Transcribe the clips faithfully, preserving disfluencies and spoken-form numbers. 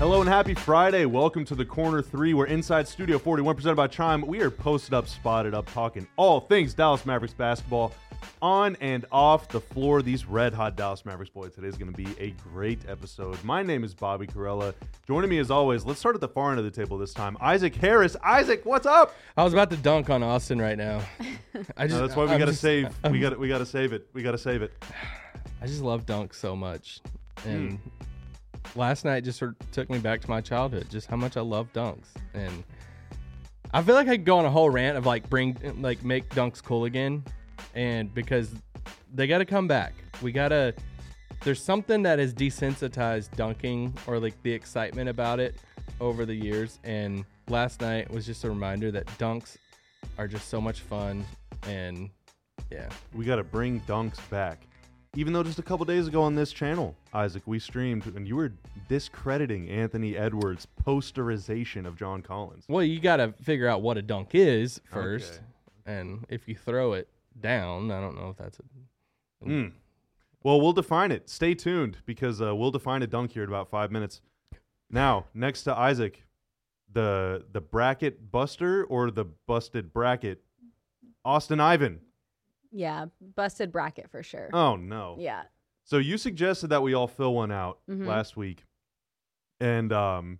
Hello and happy Friday. Welcome to the Corner three. We're inside Studio forty-one, presented by Chime. We are posted up, spotted up, talking all things Dallas Mavericks basketball on and off the floor. These red-hot Dallas Mavericks boys. Today is going to be a great episode. My name is Bobby Carella. Joining me as always, let's start at the far end of the table this time, Isaac Harris. Isaac, what's up? I was about to dunk on Austin right now. I just, No, that's why we I'm got to just- save. I'm- we got we got to save it. We got to save it. I just love dunks so much, and last night just sort of took me back to my childhood, just how much I love dunks. And I feel like I could go on a whole rant of like bring like make dunks cool again, and because they got to come back. We gotta. There's something that has desensitized dunking or like the excitement about it over the years, and last night was just a reminder that dunks are just so much fun. And yeah, We got to bring dunks back. Even though just a couple days ago on this channel, Isaac, we streamed and you were discrediting Anthony Edwards' posterization of John Collins. well, you got to figure out what a dunk is first, Okay. and if you throw it down, I don't know if that's a. Mm. Well, we'll define it. Stay tuned because uh, we'll define a dunk here in about five minutes. Now, next to Isaac, the the bracket buster or the busted bracket, Austin Ivan. Yeah, busted bracket for sure. Oh no. Yeah. So you suggested that we all fill one out Mhm. last week, and um,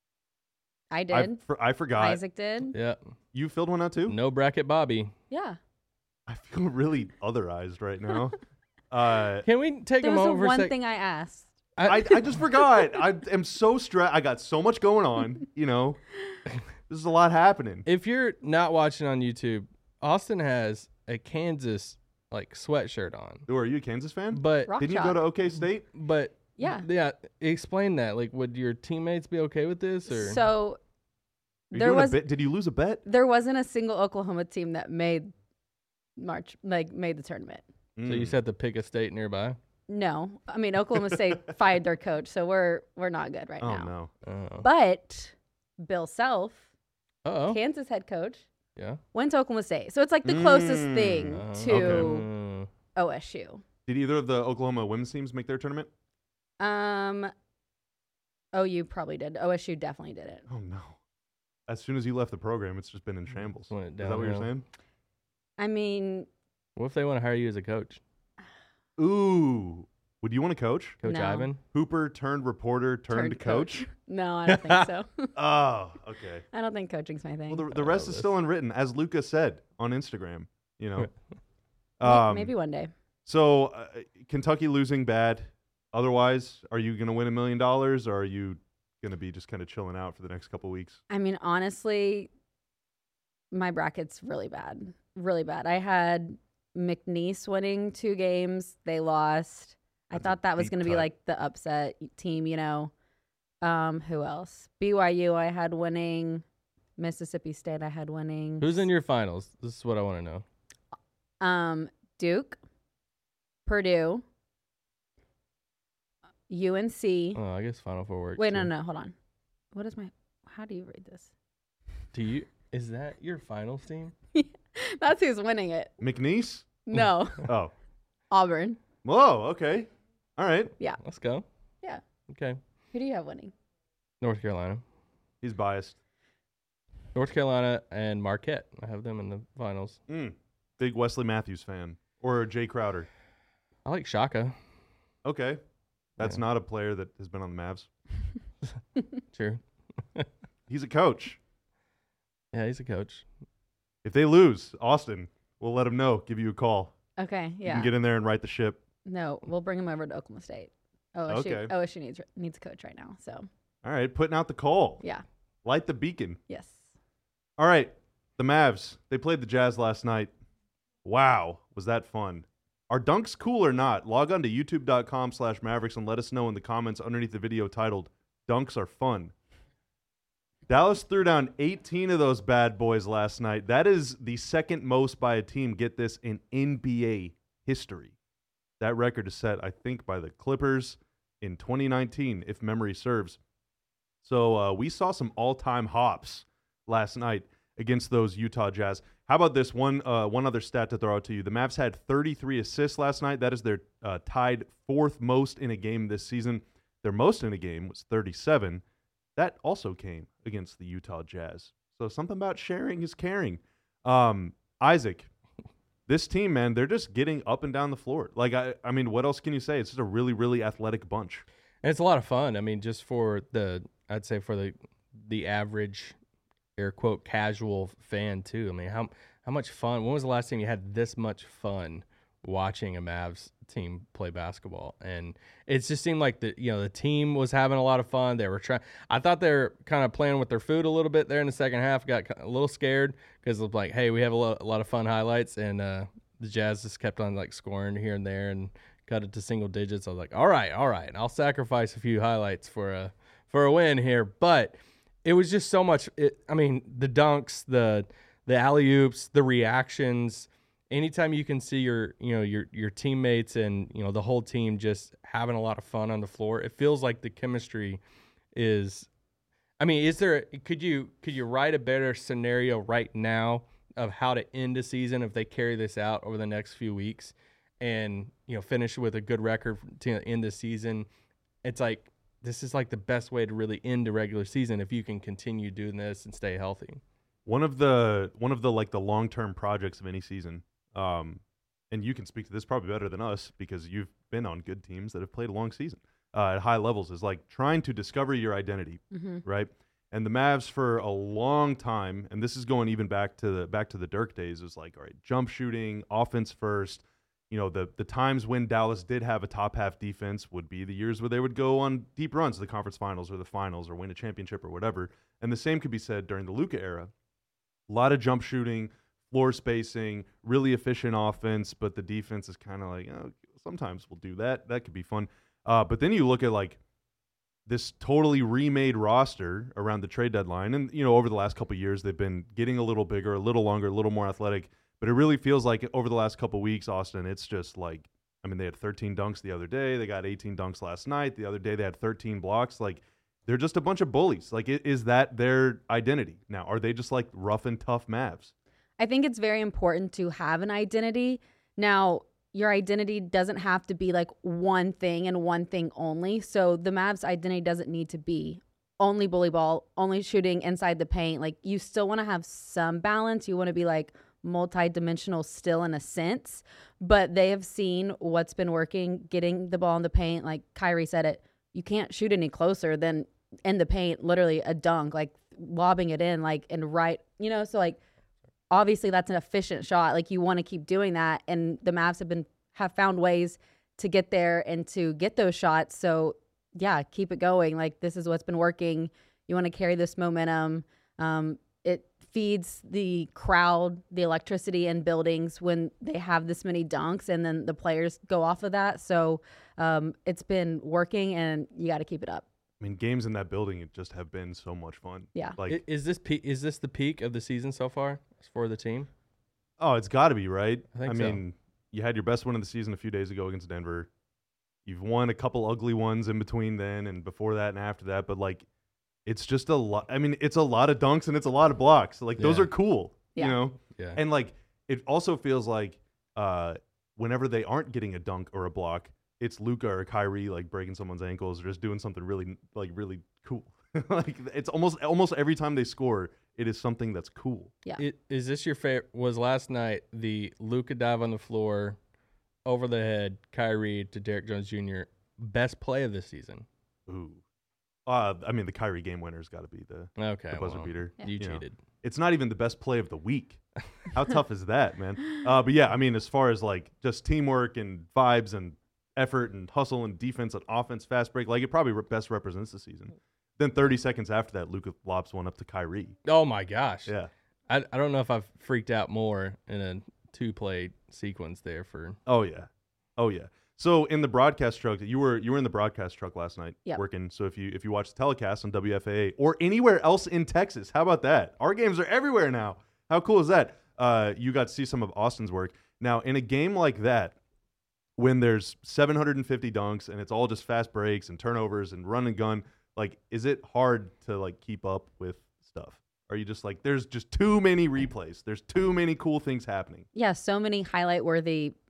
I I, did. for, I forgot. Isaac did. Yeah, You filled one out too. no bracket, Bobby. Yeah. I feel really otherized right now. uh, Can we take There a was the moment for a one sec? thing I asked. I, I just forgot. I am so stressed. I got so much going on. You know, there's a lot happening. If you're not watching on YouTube, Austin has a Kansas like sweatshirt on, Ooh, are you a Kansas fan? but Rock Didn't you chalk. go to OK State? but Yeah. yeah. Explain that. Like, would your teammates be okay with this, or So Are you there doing a was bet? Did you lose a bet? there wasn't a single Oklahoma team that made March like made the tournament. so you Mm. just have to pick a state nearby? No. I mean Oklahoma State fired their coach, so we're we're not good right Oh now. no. Oh, But Bill Self, oh, Kansas head coach, yeah. went to Oklahoma State. So it's like the closest Mm. thing Oh, to okay. Mm. O S U. Did either of the Oklahoma women's teams make their tournament? Um O U probably did. O S U definitely did it. Oh no. As soon as you left the program, it's just been in shambles. Went Is that what you're downhill. saying? I mean, What if they want to hire you as a coach, Ooh. Would you want to coach? Coach No. Ivan? Hooper turned reporter turned, Turned coach. no, I don't think so. Oh, okay. I don't think coaching's my thing. Well, the, the Oh, rest is this- still unwritten, as Luca said on Instagram. You know. May- um, Maybe one day. So, uh, Kentucky losing bad. Otherwise, are you going to win a million dollars, or are you going to be just kind of chilling out for the next couple weeks? I mean, honestly, my bracket's really bad. Really bad. I had McNeese winning two games. They lost. I That's a thought that was deep going to be cut. like the upset team, you know. Um, who else? B Y U I had winning. Mississippi State I had winning. Who's in your finals? This is what I want to know. Um, Duke, Purdue, U N C. Oh, I guess Final Four works. Wait, no, too. no, hold on. What is my? How do you read this? Do you? Is that your finals team? That's who's winning it. McNeese? No, Oh. Auburn. Whoa, okay. All right. Let's go. Yeah. Okay. Who do you have winning? North Carolina. He's biased. North Carolina and Marquette. I have them in the finals. Mm. Big Wesley Matthews fan. Or Jay Crowder. I like Shaka. Okay. That's Yeah. not a player that has been on the Mavs. Sure. He's a coach. Yeah, he's a coach. If they lose, Austin, we'll let him know. Give you a call. Okay, You yeah. can get in there and right the ship. No, we'll bring him over to Oklahoma State. O S U, Okay. O S U needs needs a coach right now. So All right. Putting out the call. yeah, Light the beacon. yes. All right. The Mavs. They played the Jazz last night. Wow. Was that fun? Are dunks cool or not? Log on to youtube.com slash Mavericks and let us know in the comments underneath the video titled Dunks Are Fun. Dallas threw down eighteen of those bad boys last night. That is the second most by a team, get this, in N B A history. That record is set, I think, by the Clippers in twenty nineteen, if memory serves. So uh, we saw some all-time hops last night against those Utah Jazz. How about this one uh, one other stat to throw out to you? The Mavs had thirty-three assists last night. That is their uh, tied fourth most in a game this season. Their most in a game was thirty-seven. that also came against the Utah Jazz. So something about sharing is caring. Um, Isaac, this team, man, they're just getting up and down the floor. Like, I, I mean, what else can you say? It's just a really, really athletic bunch. And it's a lot of fun. I mean, just for the, I'd say for the the average, air quote, casual fan too. I mean, how how much fun? When was the last time you had this much fun watching a Mavs team play basketball? And it just seemed like the you know the team was having a lot of fun. They were trying. I thought they were kind of playing with their food a little bit there in the second half. Got a little scared because it was like, hey, we have a lot, a lot of fun highlights, and uh, the Jazz just kept on like scoring here and there and cut it to single digits. I was like, all right, all right, I'll sacrifice a few highlights for a for a win here. But it was just so much. It, I mean, the dunks, the the alley oops, the reactions. Anytime you can see your you know your your teammates and you know the whole team just having a lot of fun on the floor, it feels like the chemistry is. I mean, is there? Could you could you write a better scenario right now of how to end a season if they carry this out over the next few weeks? And, you know, finish with a good record to end the season? It's like, this is like the best way to really end the regular season if you can continue doing this and stay healthy. One of the, one of the like the long-term projects of any season, um, and you can speak to this probably better than us because you've been on good teams that have played a long season uh, at high levels, is like trying to discover your identity, Mm-hmm. right? And the Mavs for a long time, and this is going even back to the back to the Dirk days, is like, all right, jump shooting, offense first. You know, the the times when Dallas did have a top half defense would be the years where they would go on deep runs to the conference finals or the finals or win a championship or whatever. And the same could be said during the Luka era. A lot of jump shooting, floor spacing, really efficient offense, but the defense is kind of like, oh, sometimes we'll do that. That could be fun. Uh, but then you look at like this totally remade roster around the trade deadline. And, you know, over the last couple of years, they've been getting a little bigger, a little longer, a little more athletic. But it really feels like over the last couple of weeks, Austin, it's just like, I mean, they had thirteen dunks the other day. They got eighteen dunks last night. The other day they had thirteen blocks. Like, they're just a bunch of bullies. Like, is that their identity? Now, are they just like rough and tough Mavs? I think it's very important to have an identity. Now, your identity doesn't have to be like one thing and one thing only. So the Mavs' identity doesn't need to be only bully ball, only shooting inside the paint. Like, you still want to have some balance. You want to be like multi-dimensional still in a sense, but they have seen what's been working, getting the ball in the paint. Like Kyrie said it, you can't shoot any closer than in the paint, literally a dunk, like lobbing it in, like, and right, you know, so like, obviously that's an efficient shot. Like, you want to keep doing that. And the Mavs have been, have found ways to get there and to get those shots. So yeah, keep it going. Like, this is what's been working. You want to carry this momentum. Um, it feeds the crowd, the electricity in buildings when they have this many dunks, and then the players go off of that. So um, it's been working, and you got to keep it up. I mean, games in that building it just have been so much fun. Yeah. Like, I- Is this pe- is this the peak of the season so far for the team? oh, it's got to be, right? I think I so. mean, you had your best win of the season a few days ago against Denver. You've won a couple ugly ones in between then and before that and after that, but like, it's just a lot. I mean, it's a lot of dunks and it's a lot of blocks. Like, those Yeah. are cool, Yeah. you know? Yeah. And like, it also feels like uh, whenever they aren't getting a dunk or a block, it's Luka or Kyrie like breaking someone's ankles or just doing something really, like, really cool. Like, it's almost almost every time they score, it is something that's cool. Yeah. It, is this your favorite? Was last night the Luka dive on the floor, over the head, Kyrie to Derrick Jones Junior best play of the season? Ooh. Uh, I mean, the Kyrie game winner's got to be the, Okay, the buzzer well, beater. Yeah. you You know. cheated. It's not even the best play of the week. How tough is that, man? Uh, but yeah, I mean, as far as like just teamwork and vibes and effort and hustle and defense and offense, fast break, like, it probably re- best represents the season. Then thirty seconds after that, Luka lobs one up to Kyrie. Oh my gosh! Yeah. I I don't know if I've freaked out more in a two play sequence there for. Oh yeah. Oh yeah. So in the broadcast truck, you were you were in the broadcast truck last night Yep. working. So if you if you watch the telecast on W F A A or anywhere else in Texas, how about that? Our games are everywhere now. How cool is that? Uh, you got to see some of Austin's work. Now, in a game like that, when there's seven hundred fifty dunks and it's all just fast breaks and turnovers and run and gun, like, is it hard to like keep up with stuff? Are you just like, there's just too many replays. There's too many cool things happening. Yeah, so many highlight worthy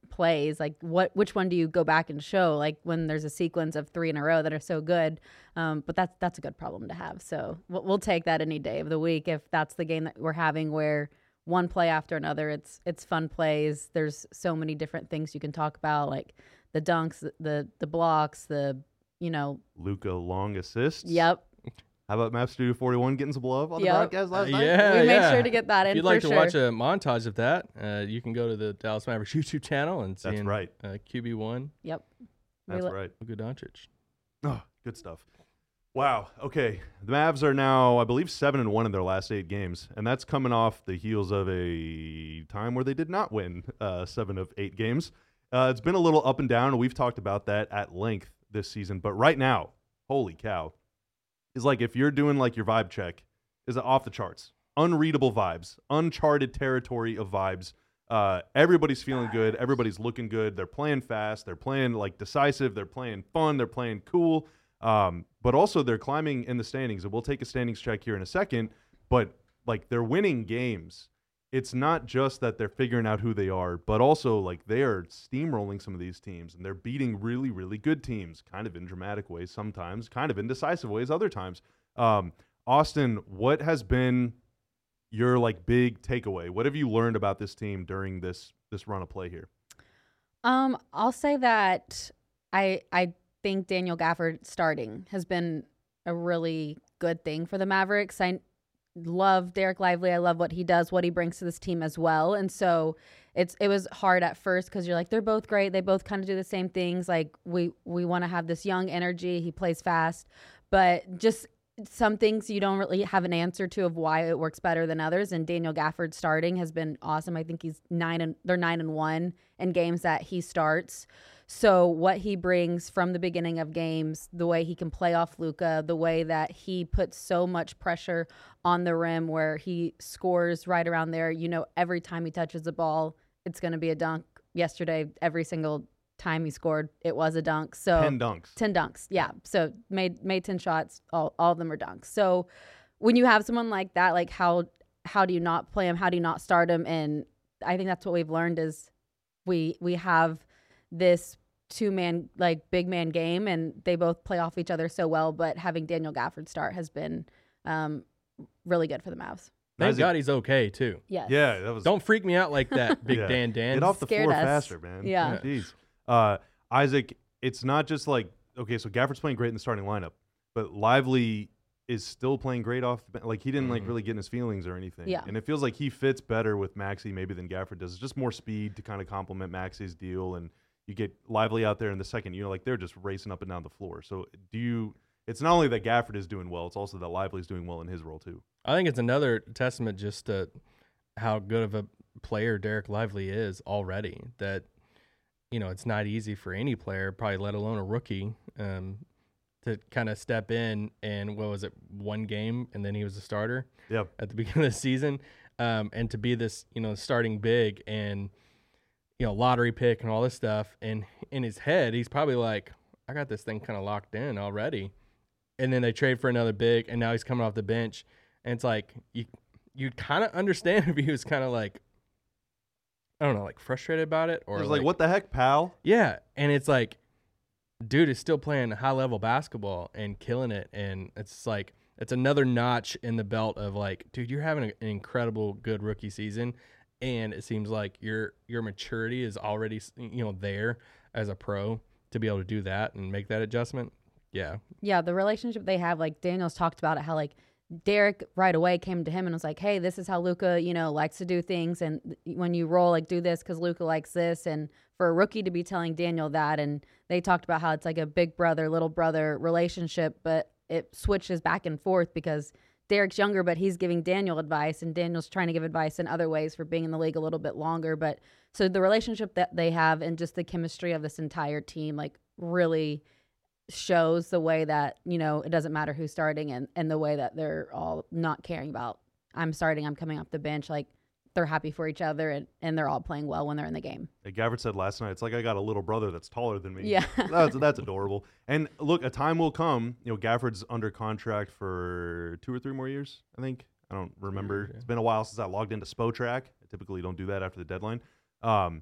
plays. Like what, which one do you go back and show? Like when there's a sequence of three in a row that are so good. Um, but that's that's a good problem to have. So we'll, we'll take that any day of the week if that's the game that we're having where one play after another. It's it's fun plays. There's so many different things you can talk about, like the dunks, the the blocks, the you know Luka long assists. Yep. How about Map Studio forty-one getting some love on the Yep. broadcast last Uh, night? yeah, we yeah. made sure to get that in If you'd for like sure. to watch a montage of that, uh, you can go to the Dallas Mavericks YouTube channel and see That's right. uh, Q B one, Yep. We That's lo- right. Luka Doncic. Oh, good stuff. Wow. Okay. The Mavs are now, I believe, seven and one in their last eight games, and that's coming off the heels of a time where they did not win uh, seven of eight games. Uh, it's been a little up and down, and we've talked about that at length this season. But right now, holy cow, is like if you're doing like your vibe check, is it off the charts? Unreadable vibes, uncharted territory of vibes. Uh, everybody's feeling good. Everybody's looking good. They're playing fast. They're playing like decisive. They're playing fun. They're playing cool. Um, but also they're climbing in the standings, and we'll take a standings check here in a second. But like they're winning games. It's not just that they're figuring out who they are, but also like they are steamrolling some of these teams, and they're beating really, really good teams, kind of in dramatic ways sometimes, kind of in decisive ways other times. Um, Austin, what has been your like big takeaway? What have you learned about this team during this this run of play here? Um, I'll say that I I think Daniel Gafford starting has been a really good thing for the Mavericks. I love Derek Lively. I love what he does, what he brings to this team as well. And so it's it was hard at first because you're like, they're both great. They both kind of do the same things. Like we we want to have this young energy. He plays fast, but just some things you don't really have an answer to of why it works better than others. And Daniel Gafford starting has been awesome. I think he's nine and they're nine and one in games that he starts. So what he brings from the beginning of games, the way he can play off Luka, the way that he puts so much pressure on the rim where he scores right around there. You know, every time he touches the ball, it's going to be a dunk. Yesterday, every single time he scored, it was a dunk. So ten dunks. ten dunks. Yeah. So made made ten shots. All all of them are dunks. So when you have someone like that, like how how do you not play him? How do you not start him? And I think that's what we've learned is we we have this two man like big man game, and they both play off each other so well. But having Daniel Gafford start has been um, really good for the Mavs. Thank Isaac- God he's okay too. Yes. Yeah, that was. Don't freak me out like that, Big Yeah. Dan Dan. Get off the Scared floor us. faster, man. Yeah. Jeez. Uh, Isaac, it's not just like, okay, so Gafford's playing great in the starting lineup, but Lively is still playing great off the bench. Like, he didn't, like, Mhm. really get in his feelings or anything. Yeah. And it feels like he fits better with Maxey maybe than Gafford does. It's just more speed to kind of complement Maxey's deal, and you get Lively out there in the second, you know, like, they're just racing up and down the floor. So do you – it's not only that Gafford is doing well, it's also that Lively's doing well in his role too. I think it's another testament just to how good of a player Derek Lively is already. That, you know, it's not easy for any player, probably let alone a rookie, um, to kind of step in and, what was it, one game, and then he was a starter Yep. at the beginning of the season, um, and to be this, you know, starting big and, you know, lottery pick and all this stuff. And in his head, he's probably like, I got this thing kind of locked in already. And then they trade for another big, and now he's coming off the bench. And it's like, you you kind of understand if he was kind of like, I don't know, like frustrated about it. Or It was like, what the heck, pal? Yeah. And it's like, dude is still playing high level basketball and killing it. And it's like, it's another notch in the belt of like, dude, you're having an incredible, good rookie season. And it seems like your your maturity is already, you know, there as a pro to be able to do that and make that adjustment. Yeah. Yeah, the relationship they have, like Daniel's talked about it, how like Derek right away came to him and was like, hey, this is how Luka, you know, likes to do things. And th- when you roll, like do this because Luka likes this. And for a rookie to be telling Daniel that, and they talked about how it's like a big brother, little brother relationship, but it switches back and forth because Derek's younger, but he's giving Daniel advice, and Daniel's trying to give advice in other ways for being in the league a little bit longer. But so the relationship that they have and just the chemistry of this entire team, like really shows the way that, you know, it doesn't matter who's starting, and, and the way that they're all not caring about, I'm starting, I'm coming off the bench. Like they're happy for each other, and, and they're all playing well when they're in the game. Like Gafford said last night, it's like I got a little brother that's taller than me. Yeah. that's that's adorable. And look, a time will come. You know, Gafford's under contract for two or three more years, I think. I don't remember. Yeah. It's been a while since I logged into SpoTrack. I typically don't do that after the deadline. Um,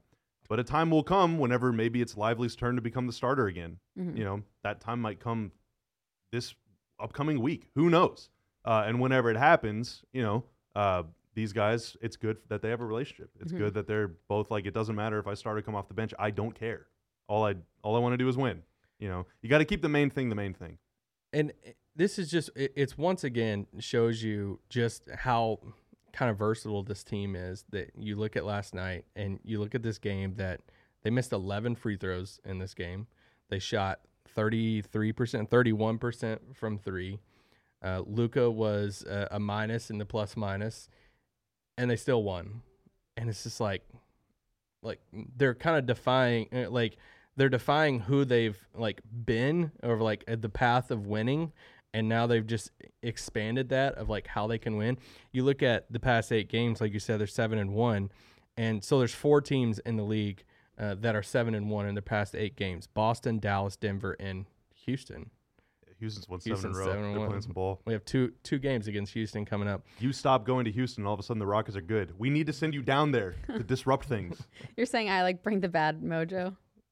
But a time will come whenever maybe it's Lively's turn to become the starter again. Mhm. You know, that time might come this upcoming week. Who knows? Uh, and whenever it happens, you know, uh, these guys, it's good that they have a relationship. It's Mhm. good that they're both like, it doesn't matter if I start or come off the bench. I don't care. All I all I want to do is win. You know, you got to keep the main thing the main thing. And this is just, it- it's once again shows you just how kind of versatile this team is. That you look at last night and you look at this game that they missed eleven free throws in this game. They shot thirty-three percent, thirty-one percent from three. Uh, Luka was a, a minus in the plus minus, and they still won. And it's just like, like they're kind of defying, uh, like they're defying who they've like been over like at the path of winning, and now they've just expanded that of like how they can win. You look at the past eight games, like you said, they're seven and one, and so there's four teams in the league uh, that are seven and one in the past eight games: Boston, Dallas, Denver, and Houston. Houston's won Houston's seven in a row. seven and They're one. playing some ball. We have two two games against Houston coming up. You stop going to Houston, all of a sudden the Rockets are good. We need to send you down there to disrupt things. You're saying I like bring the bad mojo?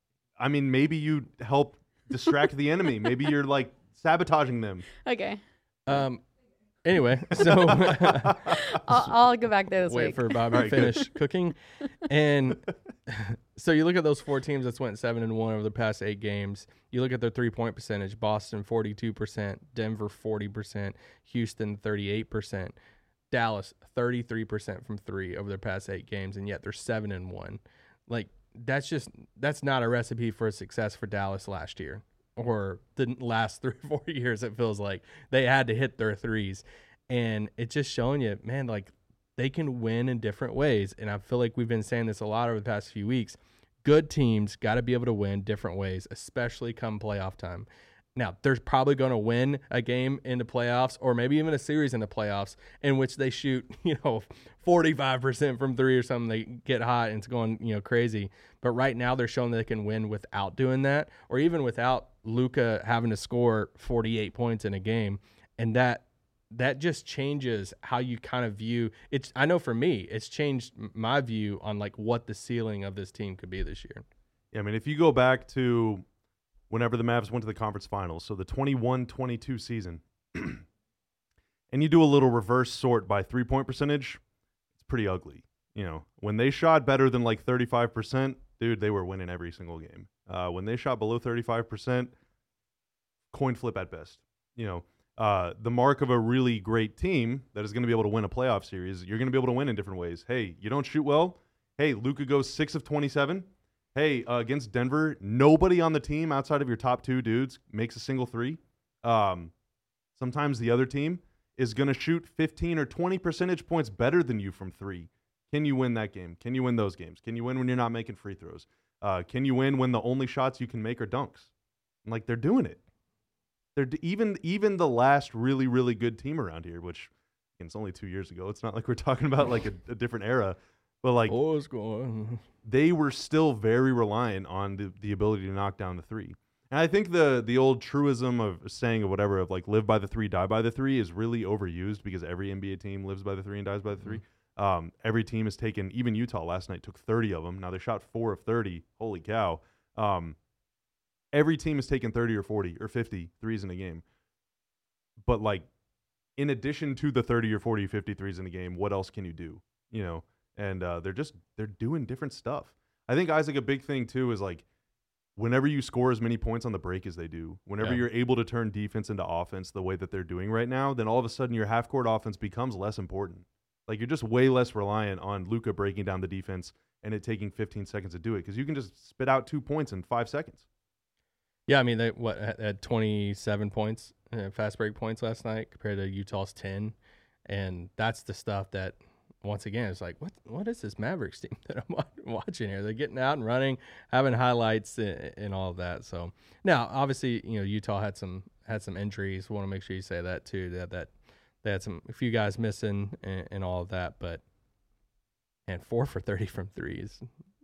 I mean, maybe you help distract the enemy. Maybe you're like sabotaging them. Okay. Um. Anyway, so I'll, I'll go back there this wait week. for Bobby All to right, good. finish cooking, and so you look at those four teams that's went seven and one over the past eight games. You look at their three point percentage: Boston forty-two percent, Denver forty percent, Houston thirty-eight percent, Dallas thirty-three percent from three over their past eight games, and yet they're seven and one. Like that's just that's not a recipe for success for Dallas last year. Or the last three or four years, it feels like they had to hit their threes. And it's just showing you, man, like they can win in different ways. And I feel like we've been saying this a lot over the past few weeks. Good teams got to be able to win different ways, especially come playoff time. Now, they're probably going to win a game in the playoffs or maybe even a series in the playoffs in which they shoot, you know, forty-five percent from three or something. They get hot and it's going, you know, crazy. But right now they're showing that they can win without doing that or even without Luka having to score forty-eight points in a game. And that that just changes how you kind of view it. I know for me, it's changed my view on like what the ceiling of this team could be this year. Yeah, I mean, if you go back to whenever the Mavs went to the conference finals, so the twenty-one twenty-two season, and you do a little reverse sort by three-point percentage, it's pretty ugly. You know, when they shot better than like thirty-five percent, dude, they were winning every single game. Uh, when they shot below thirty-five percent, coin flip at best. You know, uh, the mark of a really great team that is going to be able to win a playoff series, you're going to be able to win in different ways. Hey, you don't shoot well? Hey, Luka goes six of twenty-seven. Hey, uh, against Denver, nobody on the team outside of your top two dudes makes a single three. Um, sometimes the other team is going to shoot fifteen or twenty percentage points better than you from three. Can you win that game? Can you win those games? Can you win when you're not making free throws? Uh, can you win when the only shots you can make are dunks? And like they're doing it. They're d- even even the last really really good team around here, which again, it's only two years ago. It's not like we're talking about like a, a different era, but like Oh, it's going. they were still very reliant on the, the ability to knock down the three. And I think the the old truism of saying or whatever of like live by the three, die by the three is really overused because every N B A team lives by the three and dies by the three. Um, every team has taken, even Utah last night took thirty of them. Now they shot four of thirty. Holy cow. Um, every team has taken thirty or forty or fifty threes in a game. But like, in addition to the thirty or forty, fifty threes in a game, what else can you do? You know, and uh, they're just, they're doing different stuff. I think, Isaac, a big thing too is like, whenever you score as many points on the break as they do, whenever Yeah. you're able to turn defense into offense the way that they're doing right now, then all of a sudden your half-court offense becomes less important. Like you're just way less reliant on Luka breaking down the defense and it taking fifteen seconds to do it because you can just spit out two points in five seconds. Yeah, I mean, they what had twenty-seven points, uh, fast break points last night compared to Utah's ten, and that's the stuff that, once again, it's like, what what is this Mavericks team that I'm watching here? They're getting out and running, having highlights and, and all of that. So now, obviously, you know, Utah had some had some injuries. We want to make sure you say that too. That that they had some a few guys missing and, and all of that, but and four for thirty from three is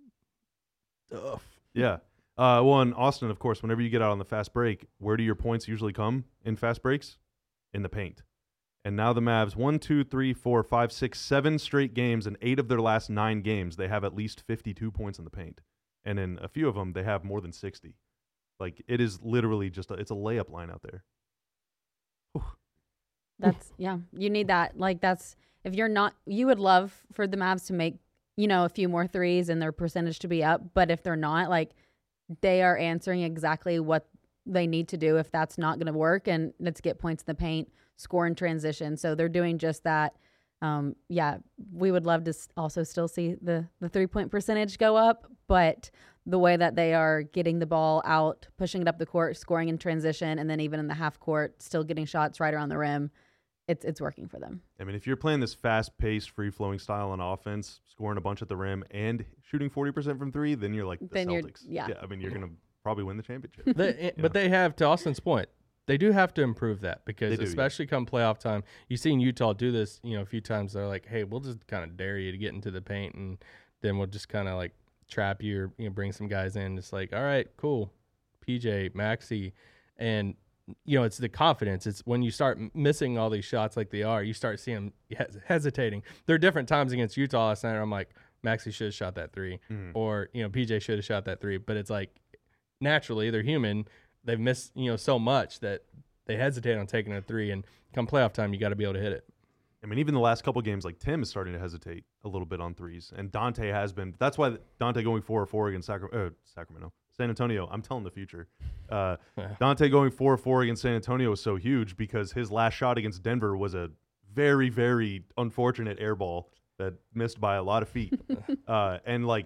tough. Yeah. Uh, well, in Austin, of course, whenever you get out on the fast break, where do your points usually come in fast breaks? In the paint. And now the Mavs, one, two, three, four, five, six, seven straight games, and eight of their last nine games, they have at least fifty-two points in the paint. and in a few of them they have more than sixty. Like it is literally just a, it's a layup line out there. Whew. That's yeah. You need that. Like that's if you're not. You would love for the Mavs to make you know a few more threes and their percentage to be up. But if they're not, like they are answering exactly what they need to do. If that's not going to work, and let's get points in the paint, score in transition. So they're doing just that. Um, yeah, we would love to also still see the the three point percentage go up, but the way that they are getting the ball out, pushing it up the court, scoring in transition, and then even in the half court, still getting shots right around the rim. It's it's working for them. I mean, if you're playing this fast-paced, free-flowing style on offense, scoring a bunch at the rim, and shooting forty percent from three, then you're like the Then you're- Celtics. yeah. I mean, you're going to probably win the championship. They, Yeah. But they have, to Austin's point, they do have to improve that because They do, yeah. especially come playoff time, you've seen Utah do this, you know, a few times. They're like, hey, we'll just kind of dare you to get into the paint, and then we'll just kind of like trap you or you know, bring some guys in. It's like, all right, cool, P J, Maxey, and you know, it's the confidence. It's when you start m- missing all these shots like they are, you start seeing them hes- hesitating. There are different times against Utah last night where I'm like, Maxey should have shot that three, Mhm. or you know, P J should have shot that three. But it's like naturally they're human. They've missed you know so much that they hesitate on taking a three. And come playoff time, you got to be able to hit it. I mean, even the last couple games, like Tim is starting to hesitate a little bit on threes, and Dante has been. That's why Dante going four or four against Sacra- uh, Sacramento, San Antonio. I'm telling the future. Uh, Dante going four or four against San Antonio was so huge because his last shot against Denver was a very, very unfortunate air ball that missed by a lot of feet. uh, and like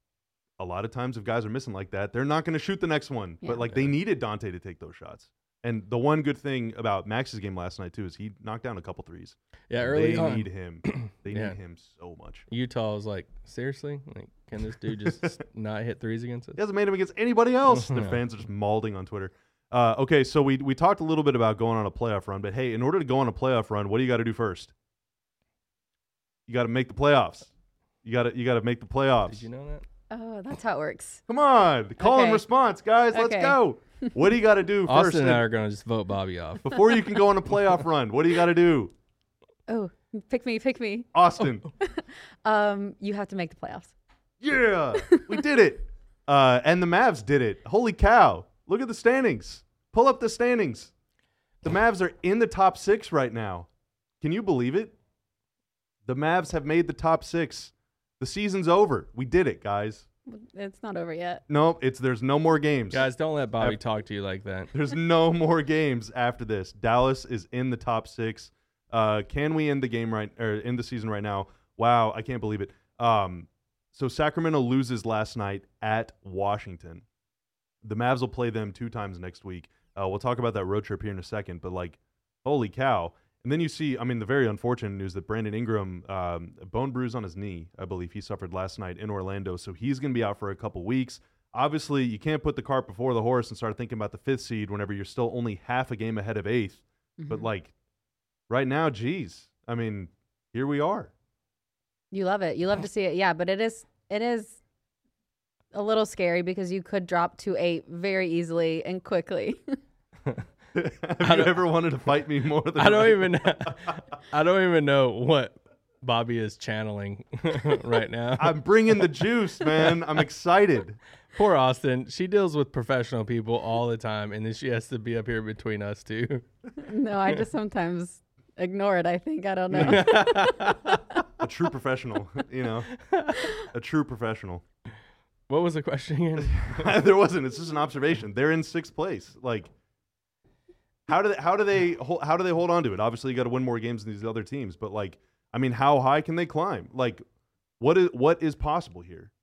a lot of times, if guys are missing like that, they're not going to shoot the next one. Yeah. But like they needed Dante to take those shots. And the one good thing about Max's game last night too is he knocked down a couple threes. Yeah, early they on, need him. They Yeah. need him so much. Utah was like, seriously, like, can this dude just not hit threes against us? He hasn't made him against anybody else. The Yeah. fans are just mauling on Twitter. Uh, okay, so we we talked a little bit about going on a playoff run, but hey, in order to go on a playoff run, what do you got to do first? You got to make the playoffs. You got to you got to make the playoffs. Did you know that? Oh, that's how it works. Come on, call and Okay. response, guys. Let's Okay. go. What do you got to do first Austin and then? I are going to just vote Bobby off. before you can go on a playoff run? What do you got to do, Oh, pick me, pick me. Austin? Um, you have to make the playoffs. Yeah, we did it. Uh, and the Mavs did it. Holy cow. Look at the standings. Pull up the standings. The Mavs are in the top six right now. Can you believe it? The Mavs have made the top six. The season's over. We did it, guys. It's not over yet. No, it's there's no more games. Guys, don't let Bobby Af- talk to you like that. There's no more games after this. Dallas is in the top six. Uh, can we end the game right or end the season right now? Wow, I can't believe it. Um, so Sacramento loses last night at Washington. The Mavs will play them two times next week. Uh, we'll talk about that road trip here in a second, but like, holy cow. And then you see, I mean, the very unfortunate news that Brandon Ingram, um, a bone bruise on his knee, I believe he suffered last night in Orlando. So he's going to be out for a couple weeks. Obviously, you can't put the cart before the horse and start thinking about the fifth seed whenever you're still only half a game ahead of eighth. But Mhm. like right now, geez, I mean, here we are. You love it. You love to see it. Yeah, but it is it is a little scary because you could drop to eight very easily and quickly. Have I you don't- ever wanted to fight me more than I don't right even now? I don't even know what Bobby is channeling right now. I'm bringing the juice, man. I'm excited. Poor Austin. She deals with professional people all the time, and then she has to be up here between us two. No, I just sometimes ignore it, I think. I don't know. A true professional, you know, a true professional. What was the question again? There wasn't. It's just an observation. They're in sixth place. Like, how do they, how do they hol- how do they hold on to it? Obviously, you got to win more games than these other teams. But like, I mean, how high can they climb? Like, what is what is possible here?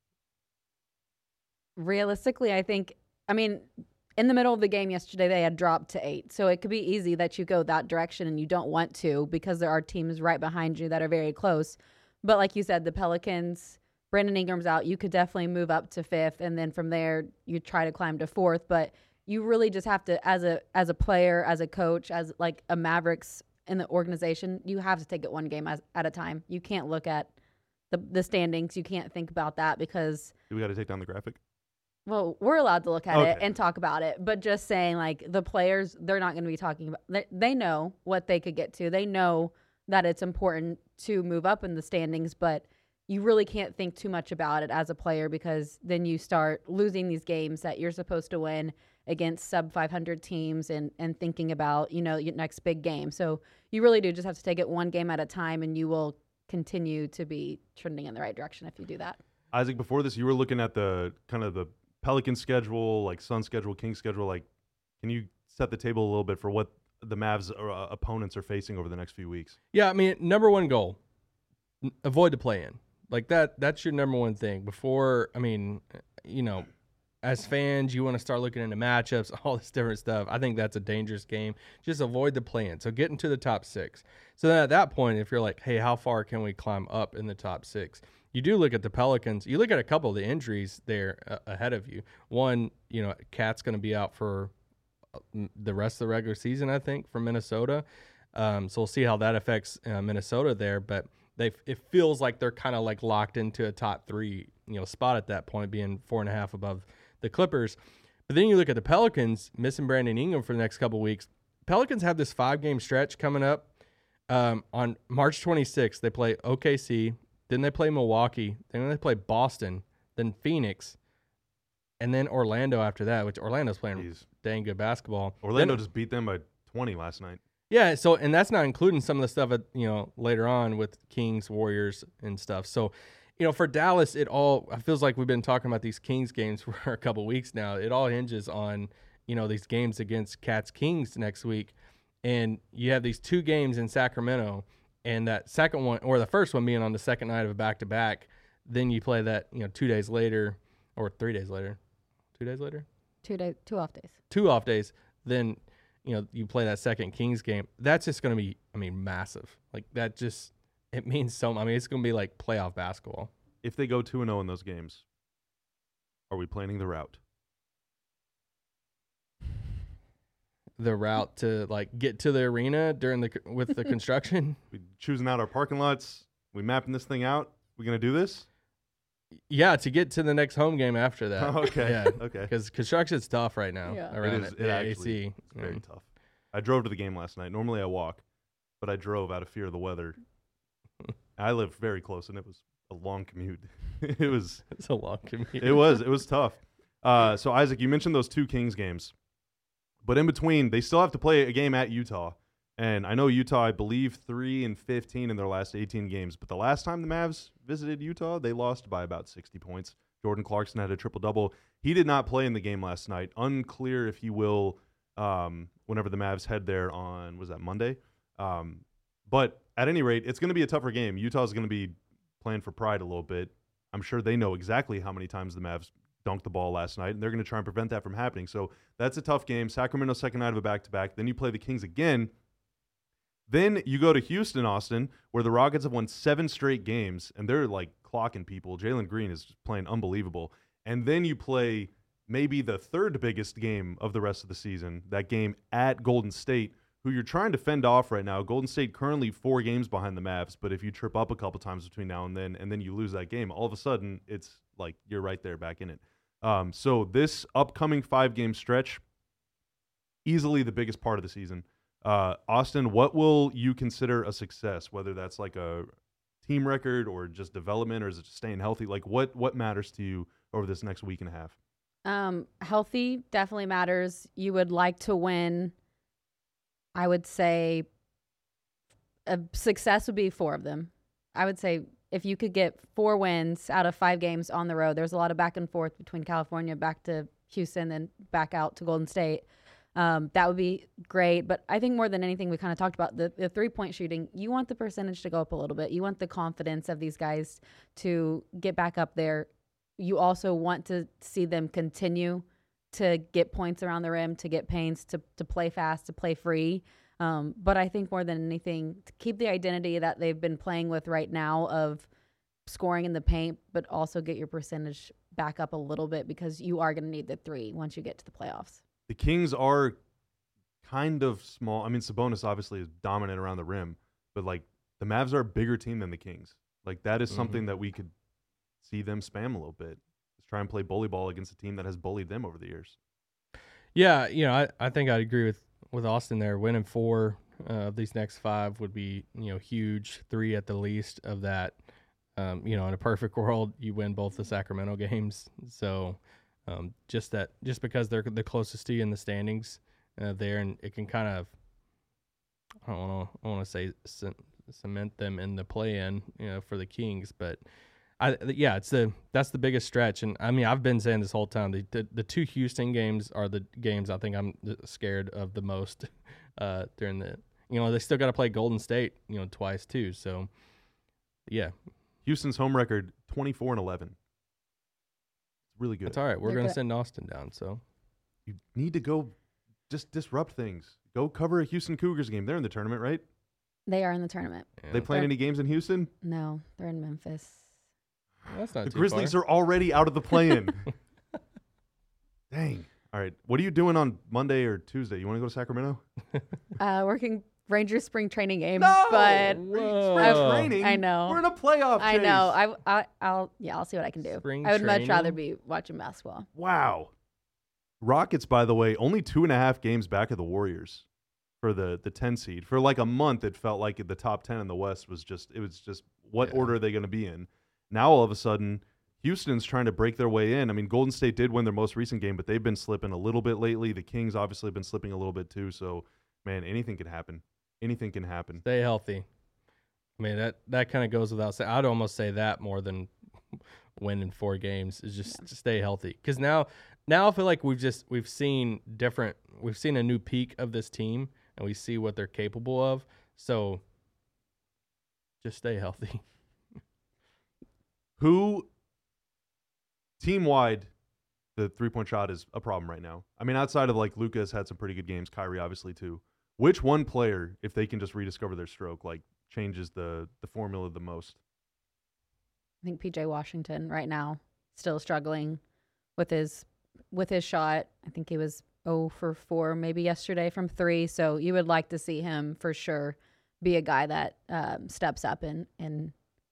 Realistically, I think, I mean, in the middle of the game yesterday, they had dropped to eight. So it could be easy that you go that direction and you don't want to because there are teams right behind you that are very close. But like you said, the Pelicans, Brandon Ingram's out. You could definitely move up to fifth. And then from there, you try to climb to fourth. But you really just have to, as a as a player, as a coach, as like a Mavericks in the organization, you have to take it one game as, at a time. You can't look at the, the standings. You can't think about that because Do we got to take down the graphic? well, we're allowed to look at it Okay. and talk about it, but just saying like the players, they're not going to be talking about, they, they know what they could get to. They know that it's important to move up in the standings, but you really can't think too much about it as a player because then you start losing these games that you're supposed to win against sub five hundred teams and, and thinking about, you know, your next big game. So you really do just have to take it one game at a time, and you will continue to be trending in the right direction if you do that. Isaac, before this, you were looking at the kind of the Pelican schedule, like Sun schedule, King schedule. Like, can you set the table a little bit for what the Mavs uh, opponents are facing over the next few weeks? Yeah, I mean, number one goal, n- avoid the play-in. Like that, that's your number one thing. Before, I mean, you know, as fans, you want to start looking into matchups, all this different stuff. I think that's a dangerous game. Just avoid the play-in. So get into the top six. So then at that point, if you're like, hey, how far can we climb up in the top six? You do look at the Pelicans. You look at a couple of the injuries there uh, ahead of you. One, you know, Cat's going to be out for the rest of the regular season, I think, for Minnesota. Um, so we'll see how that affects uh, Minnesota there. But they, it feels like they're kind of like locked into a top three, you know, spot at that point, being four and a half above the Clippers. But then you look at the Pelicans missing Brandon Ingram for the next couple of weeks. Pelicans have this five-game stretch coming up. Um, on March twenty-sixth, they play O K C. Then they play Milwaukee. Then they play Boston. Then Phoenix. And then Orlando after that, which Orlando's playing Jeez. dang good basketball. Orlando then, just beat them by twenty last night. Yeah, so and that's not including some of the stuff at, you know, later on with Kings, Warriors, and stuff. So, you know, for Dallas, it all it feels like we've been talking about these Kings games for a couple weeks now. It all hinges on, you know, these games against Cats Kings next week. And you have these two games in Sacramento, and that second one, or the first one being on the second night of a back-to-back, then you play that, you know, two days later, or three days later. Two days later? Two day, two off days. Two off days. Then, you know, you play that second Kings game. That's just going to be, I mean, massive. Like, that just, it means so much. I mean, it's going to be like playoff basketball. If they go two and oh in those games, are we planning the route? The route to, like, get to the arena during the, with the construction? We choosing out our parking lots? We mapping this thing out? We going to do this? Yeah, to get to the next home game after that. Okay. Yeah. Okay. Because construction's tough right now Yeah. around It is- it, it the actually- A C. It's very Mm. tough. I drove to the game last night. Normally I walk, but I drove out of fear of the weather. I live very close, and it was a long commute. it was It's a long commute. it was it was tough. Uh, so Isaac, you mentioned those two Kings games, but in between, they still have to play a game at Utah. And I know Utah, I believe, three and fifteen in their last eighteen games. But the last time the Mavs visited Utah, they lost by about sixty points. Jordan Clarkson had a triple-double. He did not play in the game last night. Unclear if he will um, whenever the Mavs head there on, was that Monday? Um, but at any rate, it's going to be a tougher game. Utah's going to be playing for pride a little bit. I'm sure they know exactly how many times the Mavs dunked the ball last night, and they're going to try and prevent that from happening. So that's a tough game. Sacramento, second night of a back-to-back. Then you play the Kings again. Then you go to Houston, Austin, where the Rockets have won seven straight games, and they're like clocking people. Jalen Green is playing unbelievable. And then you play maybe the third biggest game of the rest of the season, that game at Golden State, who you're trying to fend off right now. Golden State currently four games behind the Mavs, but if you trip up a couple times between now and then, and then you lose that game, all of a sudden it's like you're right there back in it. Um, so this upcoming five-game stretch, easily the biggest part of the season. Uh, Austin, what will you consider a success, whether that's like a team record or just development, or is it just staying healthy? Like what what matters to you over this next week and a half? Um, healthy definitely matters. You would like to win. I would say a success would be four of them. I would say if you could get four wins out of five games on the road, there's a lot of back and forth between California, back to Houston, then back out to Golden State. Um, that would be great. But I think more than anything, we kind of talked about the, the three-point shooting. You want the percentage to go up a little bit. You want the confidence of these guys to get back up there. You also want to see them continue to get points around the rim, to get paints, to to play fast, to play free. Um, but I think more than anything, to keep the identity that they've been playing with right now of scoring in the paint, but also get your percentage back up a little bit, because you are going to need the three once you get to the playoffs. The Kings are kind of small. I mean, Sabonis obviously is dominant around the rim, but like the Mavs are a bigger team than the Kings. Like that is something Mhm. that we could see them spam a little bit. Just try and play bully ball against a team that has bullied them over the years. Yeah, you know, I, I think I'd agree with, with Austin there. Winning four uh, of these next five would be, you know, huge. Three at the least of that. Um, you know, in a perfect world, you win both the Sacramento games. So um, just that, just because they're the closest to you in the standings uh, there, and it can kind of, I don't want to, I want to say c- cement them in the play-in, you know, for the Kings. But I, yeah, it's the that's the biggest stretch. And I mean, I've been saying this whole time, the the, the two Houston games are the games I think I'm scared of the most uh, during the. You know, they still got to play Golden State, you know, twice too. So, yeah. Houston's home record, twenty-four and eleven. It's really good. That's all right. We're They're going to good. send Austin down, so. You need to go just disrupt things. Go cover a Houston Cougars game. They're in the tournament, right? They are in the tournament. Yeah. They playing They're- any games in Houston? No, they're in Memphis. That's not The too Grizzlies far. are already out of the play-in. Dang. All right. What are you doing on Monday or Tuesday? You want to go to Sacramento? Uh, working Rangers spring training game, No! but Whoa. Spring training? I know. We're in a playoff I chase. know. I, I I'll yeah, I'll see what I can do. Spring I would much rather training? be watching basketball. Wow. Rockets, by the way, only two and a half games back of the Warriors for the the ten seed. For like a month, it felt like the top ten in the West was just it was just what Yeah. order are they going to be in? Now all of a sudden, Houston's trying to break their way in. I mean, Golden State did win their most recent game, but they've been slipping a little bit lately. The Kings obviously have been slipping a little bit too. So, man, anything can happen. Anything can happen. Stay healthy. I mean, that, that kind of goes without saying. I'd almost say that more than winning four games is just to stay healthy. Because now, now I feel like we've just we've seen different. We've seen a new peak of this team, and we see what they're capable of. So, just stay healthy. Who, team wide, the three point shot is a problem right now. I mean, outside of like Luka has had some pretty good games, Kyrie obviously too. Which one player, if they can just rediscover their stroke, like changes the the formula the most? I think P J Washington right now still struggling with his with his shot. I think he was oh for four maybe yesterday from three. So you would like to see him for sure be a guy that um, steps up and and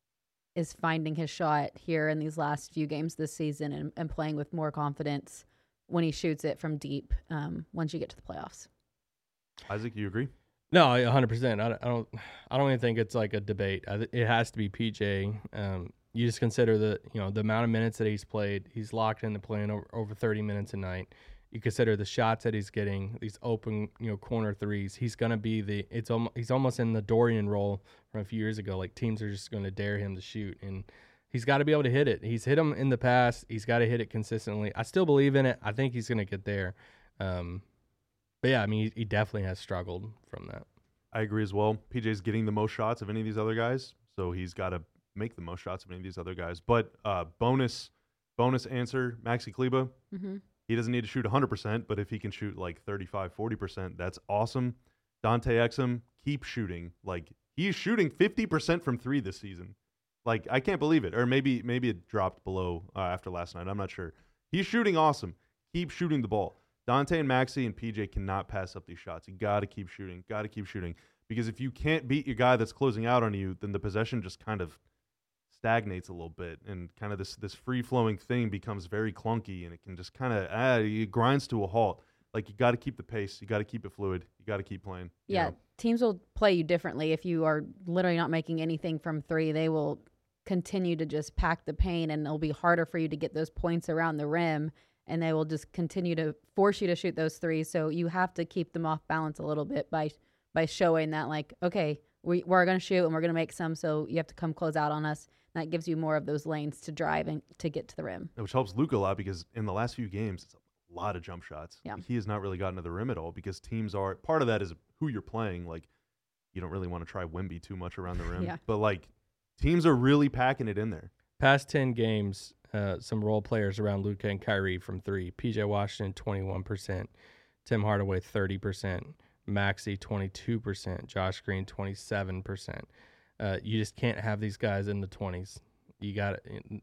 is finding his shot here in these last few games this season and, and playing with more confidence when he shoots it from deep um, once you get to the playoffs. Isaac, you agree? No, one hundred percent. I don't, I don't. I don't even think it's like a debate. I, th- it has to be P J. Um, you just consider the you know the amount of minutes that he's played. He's locked into playing over, over thirty minutes a night. You consider the shots that he's getting, these open you know corner threes. He's gonna be the. It's almost he's almost in the Dorian role from a few years ago. Like teams are just gonna dare him to shoot, and he's got to be able to hit it. He's hit them in the past. He's got to hit it consistently. I still believe in it. I think he's gonna get there. Um, But yeah, I mean, he, he definitely has struggled from that. I agree as well. P J's getting the most shots of any of these other guys, so he's got to make the most shots of any of these other guys. But uh, bonus bonus answer, Maxi Kleba, Mm-hmm. he doesn't need to shoot one hundred percent, but if he can shoot like thirty-five, forty percent, that's awesome. Dante Exum, keep shooting. Like, he's shooting fifty percent from three this season. Like, I can't believe it. Or maybe maybe it dropped below uh, after last night. I'm not sure. He's shooting awesome. Keep shooting the ball. Dante and Maxi and P J cannot pass up these shots. You got to keep shooting. Got to keep shooting. Because if you can't beat your guy that's closing out on you, then the possession just kind of stagnates a little bit. And kind of this this free-flowing thing becomes very clunky. And it can just kind of, ah, it grinds to a halt. Like, you got to keep the pace. You got to keep it fluid. You got to keep playing. you Yeah, know? teams will play you differently if you are literally not making anything from three. They will continue to just pack the paint, and it'll be harder for you to get those points around the rim, and they will just continue to force you to shoot those threes. So you have to keep them off balance a little bit by by showing that, like, okay, we, we're going to shoot and we're going to make some, so you have to come close out on us. And that gives you more of those lanes to drive and to get to the rim. Which helps Luka a lot because in the last few games, it's a lot of jump shots. Yeah. He has not really gotten to the rim at all because teams are, part of that is who you're playing. Like, you don't really want to try Wemby too much around the rim. Yeah. But, like, teams are really packing it in there. Past ten games, uh, some role players around Luka and Kyrie from three. P J Washington, twenty-one percent. Tim Hardaway, thirty percent. Maxey, twenty-two percent. Josh Green, twenty-seven percent. Uh, you just can't have these guys in the twenties. You got it.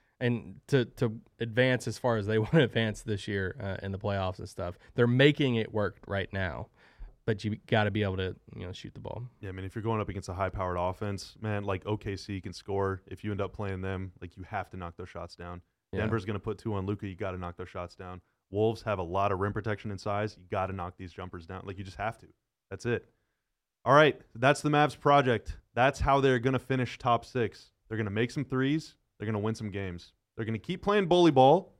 And to, to advance as far as they want to advance this year uh, in the playoffs and stuff, they're making it work right now. But you got to be able to, you know, shoot the ball. Yeah, I mean, if you're going up against a high-powered offense, man, like O K C can score. If you end up playing them, like, you have to knock those shots down. Yeah. Denver's going to put two on Luka. You got to knock those shots down. Wolves have a lot of rim protection and size. You got to knock these jumpers down. Like, you just have to. That's it. All right, that's the Mavs project. That's how they're going to finish top six. They're going to make some threes. They're going to win some games. They're going to keep playing bully ball.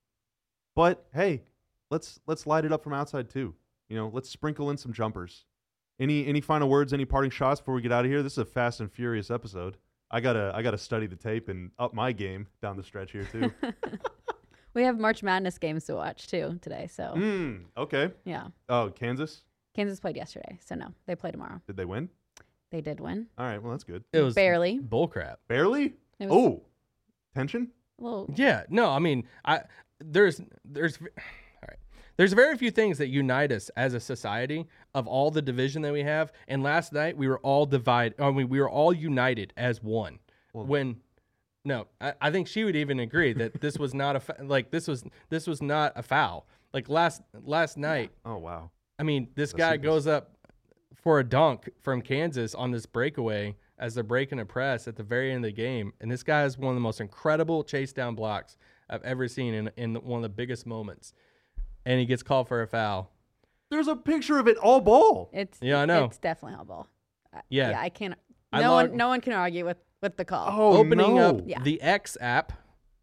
But hey, let's let's light it up from outside too. You know, let's sprinkle in some jumpers. Any any final words, any parting shots before we get out of here? This is a fast and furious episode. I gotta I gotta study the tape and up my game down the stretch here too. We have March Madness games to watch too today. So Mm, okay. yeah, Oh, Kansas? Kansas played yesterday, so no, they play tomorrow. Did they win? They did win, All right, well that's good. It was barely. bullcrap. Barely? It was Oh, tension? a little. Yeah, no, I mean, I there's there's all right. There's very few things that unite us as a society of all the division that we have. And last night we were all divided. I mean, we were all united as one. Well- when no, I, I think she would even agree that this was not a fa- like this was this was not a foul. Like last last night, Oh wow. I mean, this Let's guy see this. goes up for a dunk from Kansas on this breakaway as they're breaking a press at the very end of the game. And this guy is one of the most incredible chase down blocks I've ever seen in, in one of the biggest moments. And he gets called for a foul. There's a picture of it all ball. It's Yeah, I know. It's definitely all ball. I- Yeah. yeah. I can't. I No log- one, no one can argue with with the call. Oh, Opening no. up Yeah. the X app,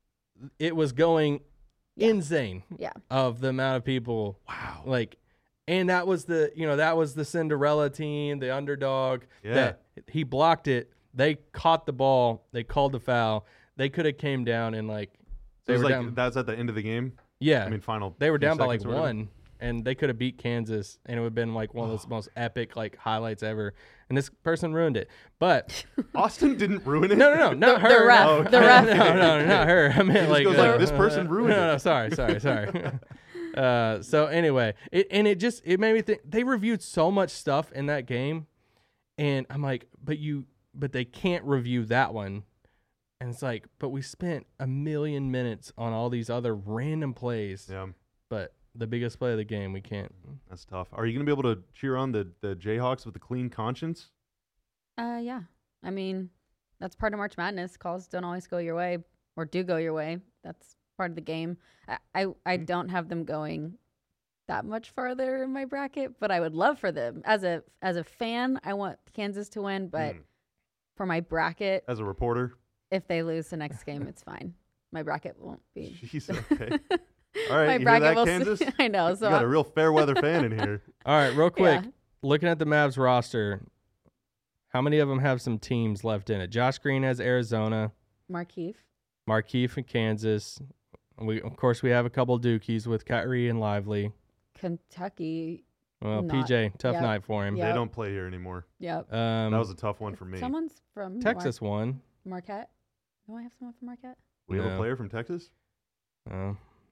it was going Yeah. insane Yeah, of the amount of people. Wow. Like, and that was the, you know, that was the Cinderella team, the underdog. Yeah. That he blocked it. They caught the ball. They called the foul. They could have came down and like, So they it was were like down. that's at the end of the game. yeah. I mean, final. They were few down by like seconds or whatever. one, and they could have beat Kansas, and it would have been like one of those most epic like highlights ever. And this person ruined it. But Austin didn't ruin it. no, no, no, not The- her. the ref, no, the no, ref. No, no, not her. I meant just like, goes uh, like, "This person ruined no, it." No, sorry, sorry, sorry. uh, so anyway, it and it just it made me think they reviewed so much stuff in that game, and I'm like, but you, but they can't review that one. And it's like, but we spent a million minutes on all these other random plays. Yeah, But the biggest play of the game, we can't. that's tough. Are you gonna be able to cheer on the the Jayhawks with a clean conscience? uh, yeah. I mean, that's part of March Madness. Calls don't always go your way, or do go your way. That's part of the game. I I, I don't have them going that much farther in my bracket, but I would love for them as a as a fan. I want Kansas to win, but Hmm. for my bracket, As a reporter, if they lose the next game, it's fine. My bracket won't be. jeez. Okay. All right. My you hear bracket that, will. Kansas? s- I know. So you got I- a real fair weather fan in here. All right, real quick. Yeah. Looking at the Mavs roster, how many of them have some teams left in it? Josh Green has Arizona, Markeith. Markeith in Kansas. We of course we have a couple Dukies with Kyrie and Lively. Kentucky. Well, Not- P J, tough yep. night for him. Yep. They don't play here anymore. Yep. Um, That was a tough one for me. Someone's from Texas won. Mar- Marquette. Don't I have someone from Marquette? we have a No. player from Texas. Oh,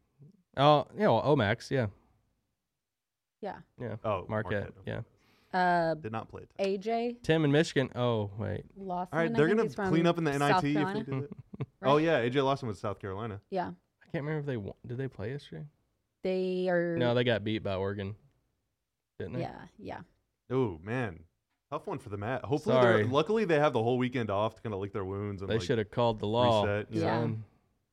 oh, yeah, well, Omax, yeah, Yeah. yeah, Oh, Marquette, okay. yeah. Uh, Did not play it. A J Tim in Michigan. Oh, wait, Lawson. All right, I they're think gonna he's from clean up in the N I T South if they Carolina, do it. right? Oh yeah, A J Lawson was South Carolina. Yeah. I can't remember if they won. Did they play yesterday? They are. No, they got beat by Oregon, didn't they? Yeah. Yeah. Oh man, tough one for the Mat. Hopefully, Sorry. they're, luckily they have the whole weekend off to kind of lick their wounds and They like, should have called the law. reset, you know? Yeah. son.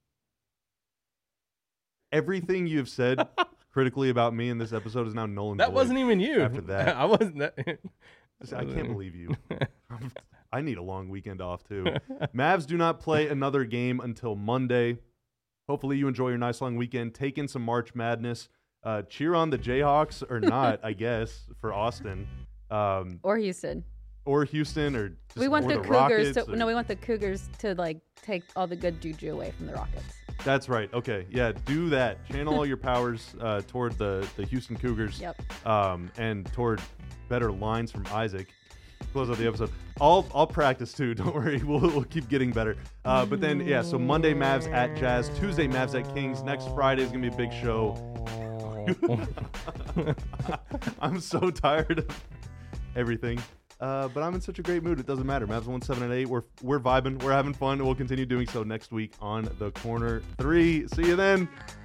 everything you've said critically about me in this episode is now null and That void. wasn't even you. after that. I wasn't. That. Just- I can't believe you. I need a long weekend off too. Mavs do not play another game until Monday. Hopefully you enjoy your nice long weekend. Take in some March Madness. Uh, cheer on the Jayhawks or not, I guess, for Austin. Um, Or Houston. or Houston or just, We want or the, the Cougars Rockets to or- no. We want the Cougars to like take all the good juju away from the Rockets. That's right. Okay. Yeah, do that. Channel all your powers uh, toward the, the Houston Cougars Yep. um, and toward better lines from Isaac. Close out the episode. I'll I'll practice too. Don't worry. We'll, we'll keep getting better. Uh, but then, yeah, so Monday Mavs at Jazz. Tuesday Mavs at Kings. Next Friday is going to be a big show. I'm so tired of everything. Uh, but I'm in such a great mood. It doesn't matter. Mavs won seven and eight. We're we're vibing. We're having fun. We'll continue doing so next week on the Corner Three. See you then.